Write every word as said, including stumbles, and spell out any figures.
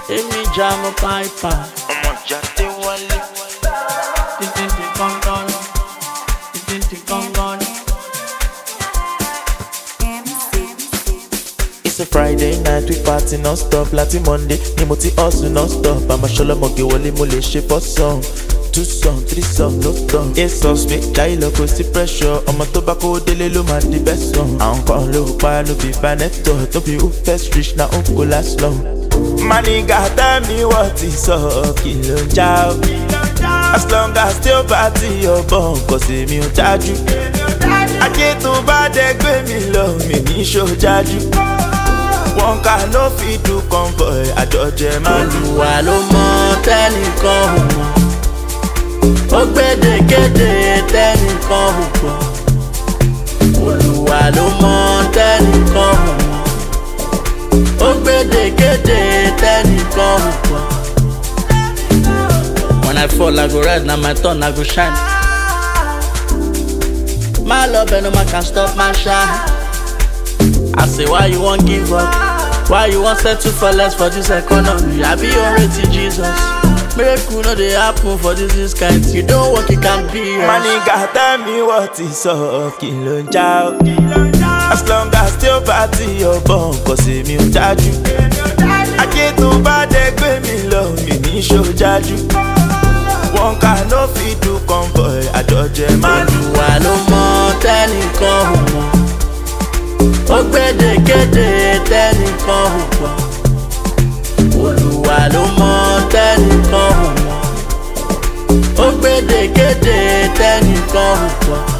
Èmi jam piper. Ọmọ jáde wálé. Títí gangan. Títí gangan. It's a Friday night, we party non-stop. Láti Monday, ni mo ti hustle non-stop. Àmọ́ ṣọlọ́mọge wọlé mo lè ṣe for some. Two song, three song, no stop. Eight songs, mi jáì lọ kò sí pressure. Ọmọ tó bá kó délé ló máa di best song. Àwọn kan ló pa ló bí Vanetto. Tó fi who first reach na ó kò last long. My nigga tell me what is up, kí ló ń já o. As long as still party your bum, cause èmi ò jájú. Ajé tó bá dé gbé mi lọ, mi ní ṣòjájú. One car no fit do convoy, àjọjẹ máa lù. Olúwa ló mọ tẹ́nìkan ò mọ̀. Ó gbédèkéde tẹ́nìkan ò gbọ́. Olúwa ló mọ tẹ́nìkan ò mọ̀. Ó gbédèkéde tẹ́nìkan ò gbọ́. When I fall, I go rise, now my turn, I go shine. My love and no man can stop my shine. I say, why you won't give up? Why you won't settle for less for this economy? I be already Jesus. Miracle no dey happen for this this kind. You don't work, you can't be. My nigga tell me what is up, kí ló ń já o. As long as still party your bum, cause èmi ò jájú. Ajé tó bá dé gbé mi lọ, mi ní ṣòjájú. One car no fit do convoy, àjọjẹ máa lù. Olúwa ló mọ tẹ́nìkan ò mọ̀. Ó gbédèkéde tẹ́nìkan ò gbọ́. Olúwa ló mọ tẹ́nìkan ò mọ̀. Ó gbédèkéde tẹ́nìkan ò gbọ́.